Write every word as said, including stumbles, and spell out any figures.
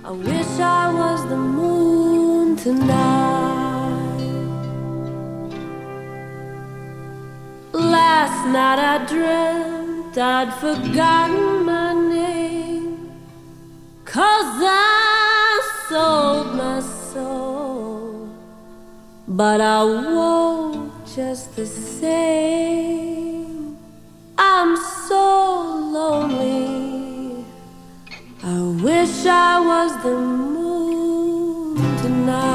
I wish I was the moon tonight. Last night I dreamt I'd forgotten my name, 'cause I sold my soul, but I won't just the same. I'm so lonely, I wish I was the moon tonight.